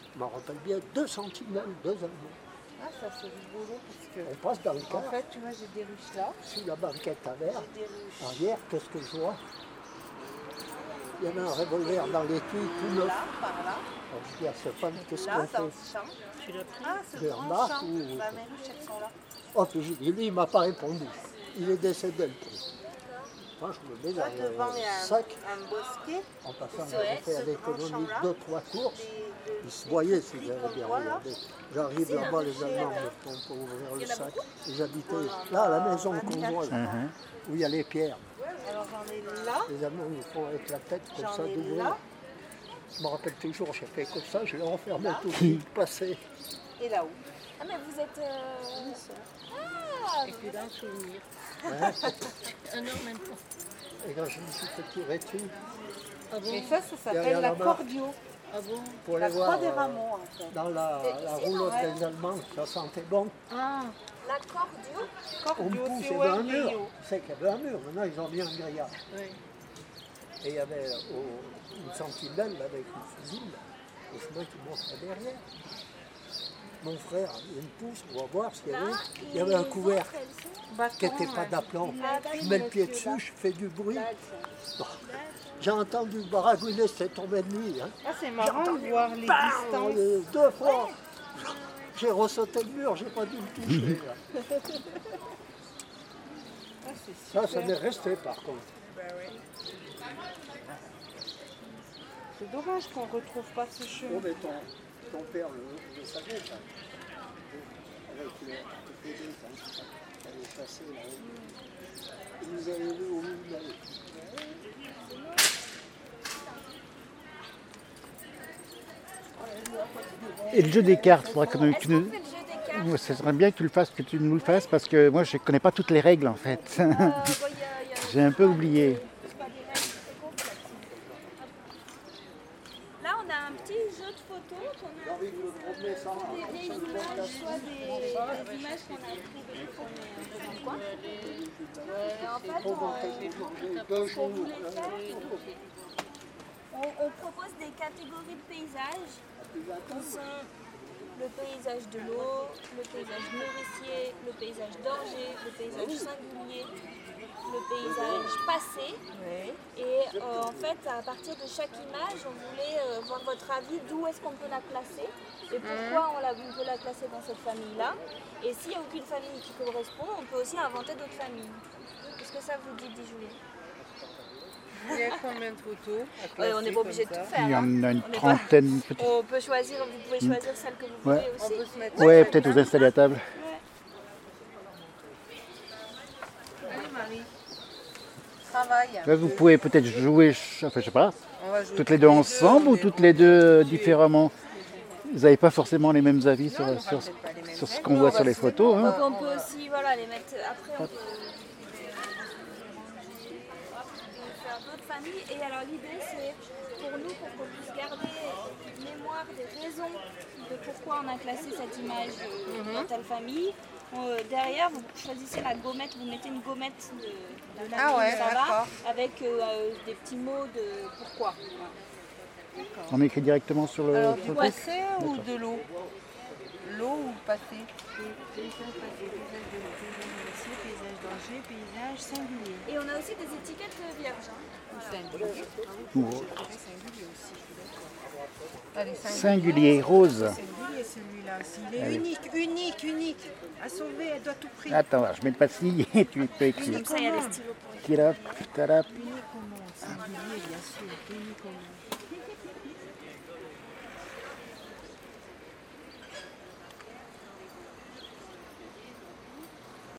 Je m'en rappelle bien, 2 sentinelles, 2 Allemands. Ah, ça c'est rigolo parce que. On passe dans le car. En fait, tu vois, j'ai des ruches là. Sous la banquette à verre. J'ai des ruches. Arrière, qu'est-ce que je vois? Il y avait un revolver dans l'étui, tout neuf. Là, par là. Alors je dis à Stéphane, qu'est-ce Là, qu'on dans fait? ce champ. Tu l'as pris? Ah, ce Je grand remarque champ. ou- Bah, mes ruches, elles sont là. Oh, puis j'ai dit, lui, il m'a pas répondu. Il est décédé, le pauvre. Moi, je me mets Là, dans devant, il y le a sac. un bosquet. En passant, Ce- j'avais fait à ce l'économie grand champ-là, 2-3 courses. Il se des voyait petits si j'avais bien qu'on voit, là. regardé. J'arrive C'est là-bas, un les boucher, Allemands là. me font pour ouvrir Il le y en a sac. beaucoup. Et j'habitais On en là, à la a maison 24. qu'on voit, là, où il y a les pierres. Alors j'en ai là. Les Allemands nous font avec la tête comme J'en ça ai d'ouvrir. là. Je me rappelle toujours, j'ai fait comme ça, je l'ai enfermé tout de suite, passé. Et là-haut. Ah, mais vous êtes. Et puis d'un souvenir. Hein. Un an maintenant. Et quand je me suis fait tirer dessus, Ah bon? Et ça Derrière s'appelle la l'accordio. Ah bon? pour La aller voir croix des rameaux, en fait. dans la roulotte des Allemands, ça sentait bon. Ah, L'accordio. On me Cordio, pousse, il c'est y avait un ouais, mur. Rio. Tu sais qu'il y avait un mur, maintenant ils ont mis un grillage. oui. Et il y avait une sentinelle avec une fusil, au chemin qui montrait derrière. Mon frère, il me pousse, on va voir s'il y avait. Il y avait un couvercle qui n'était pas d'aplomb. Je mets le pied dessus, je fais du bruit. Bon. J'ai entendu baragouiner, c'était tombé de nuit. Hein. Ah, c'est marrant de voir les Bam, distances. 2 fois. J'ai ressauté le mur, j'ai pas dû le toucher. Là. Ah, c'est super. Ça m'est resté par contre. C'est dommage qu'on ne retrouve pas ce Oh, chemin. mais ton père le savait, ça. Avec le PD, quand il avait chassé là-haut. Il nous avait vu au bout de l'allée. Et le jeu des cartes, il faudra que Est-ce tu nous... qu'on fait le jeu des cartes? Ouais, ça serait bien que tu le fasses, que tu nous le fasses, parce que moi je ne connais pas toutes les règles en fait. Bon, y a J'ai un peu oublié. c'est pas des règles très complexes. Là, on a un petit jeu de photos qu'on a des vieilles images, soit des images qu'on a trouvées qu'on est un peu dans le coin. En fait, pour vous les faire, on propose des catégories de paysages qui sont le paysage de l'eau, le paysage nourricier, le paysage d'orger, le paysage singulier, le paysage passé. Et en fait, à partir de chaque image, on voulait voir votre avis, d'où est-ce qu'on peut la classer et pourquoi on peut la classer dans cette famille-là. Et s'il n'y a aucune famille qui correspond, on peut aussi inventer d'autres familles. Est-ce que ça vous dit d'y jouer? Il y a combien de photos à Ouais, on n'est classer pas obligé de comme tout ça faire. Il y hein. en a une On est pas- trentaine peut-être. On peut choisir, vous pouvez choisir celle que vous Ouais. voulez On aussi. peut se mettre. Ouais, peut-être vous installer à table. Allez, Marie. Travaille. Là, vous pouvez peut-être jouer, enfin je sais pas, On va jouer toutes les deux ensemble on ou est toutes les deux différemment. Vous n'avez pas forcément les mêmes avis sur, on sur, va peut-être pas les mêmes sur ce règles, qu'on mais voit on sur va les se photos. mettre- Hein. Donc on peut aussi voilà, les mettre. Après, on peut faire d'autres familles. Et alors l'idée, c'est pour nous, pour qu'on puisse garder mémoire des raisons de pourquoi on a classé cette image dans telle famille. Derrière, vous choisissez la gommette, vous mettez une gommette de la Ah ouais, ça va, d'accord. avec des petits mots de pourquoi. On écrit directement sur le Alors, sur du le truc. passé ou de l'eau? L'eau ou le passé? Paysage passé, paysage de l'eau, paysage nourricier, paysage danger, paysage singulier. Et on a aussi des étiquettes vierges. Hein. Singulier. Ou- Singulier aussi, je suis d'accord. Allez, Singulier, rose. Singulier celui-là aussi. Il est unique. À sauver, elle doit tout prix. Attends, je mets le passille et tu peux écrire. Comme ça, il y a des stylos pour les Tirap, tarap. Unique comment? Singulier, bien sûr. Unique comment?